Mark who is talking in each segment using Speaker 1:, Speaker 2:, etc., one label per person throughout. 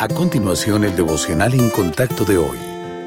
Speaker 1: A continuación, el devocional en contacto de hoy.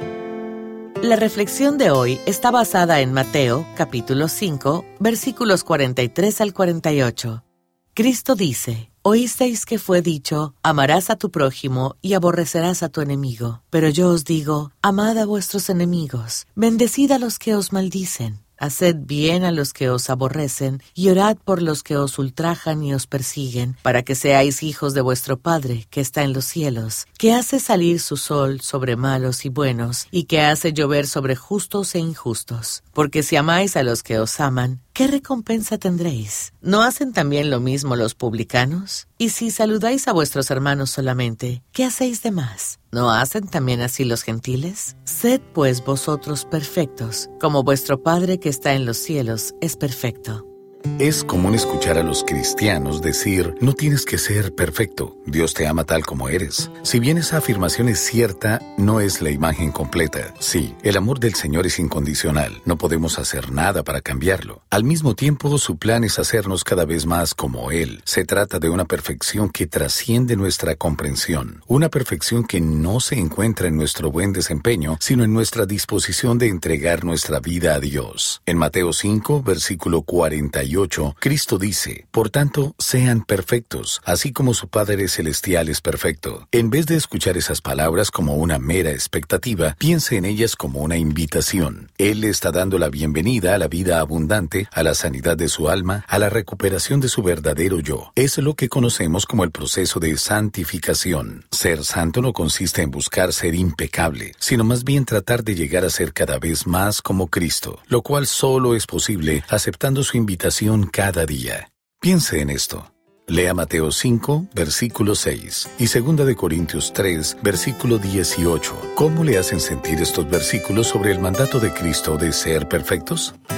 Speaker 2: La reflexión de hoy está basada en Mateo, capítulo 5, versículos 43 al 48. Cristo dice: Oísteis que fue dicho, amarás a tu prójimo y aborrecerás a tu enemigo. Pero yo os digo, amad a vuestros enemigos, bendecid a los que os maldicen. Haced bien a los que os aborrecen, y orad por los que os ultrajan y os persiguen, para que seáis hijos de vuestro Padre, que está en los cielos, que hace salir su sol sobre malos y buenos, y que hace llover sobre justos e injustos. Porque si amáis a los que os aman, ¿qué recompensa tendréis? ¿No hacen también lo mismo los publicanos? Y si saludáis a vuestros hermanos solamente, ¿qué hacéis de más? ¿No hacen también así los gentiles? Sed pues vosotros perfectos, como vuestro Padre que está en los cielos es perfecto.
Speaker 1: Es común escuchar a los cristianos decir: no tienes que ser perfecto, Dios te ama tal como eres. Si bien esa afirmación es cierta, no es la imagen completa. Sí, el amor del Señor es incondicional, no podemos hacer nada para cambiarlo. Al mismo tiempo, su plan es hacernos cada vez más como Él. Se trata de una perfección que trasciende nuestra comprensión, una perfección que no se encuentra en nuestro buen desempeño, sino en nuestra disposición de entregar nuestra vida a Dios. En Mateo 5, versículo 48, Cristo dice: por tanto, sean perfectos, así como su Padre Celestial es perfecto. En vez de escuchar esas palabras como una mera expectativa, piense en ellas como una invitación. Él le está dando la bienvenida a la vida abundante, a la sanidad de su alma, a la recuperación de su verdadero yo. Es lo que conocemos como el proceso de santificación. Ser santo no consiste en buscar ser impecable, sino más bien tratar de llegar a ser cada vez más como Cristo, lo cual solo es posible aceptando su invitación cada día. Piense en esto. Lea Mateo 5, versículo 6 y 2 de Corintios 3, versículo 18. ¿Cómo le hacen sentir estos versículos sobre el mandato de Cristo de ser perfectos?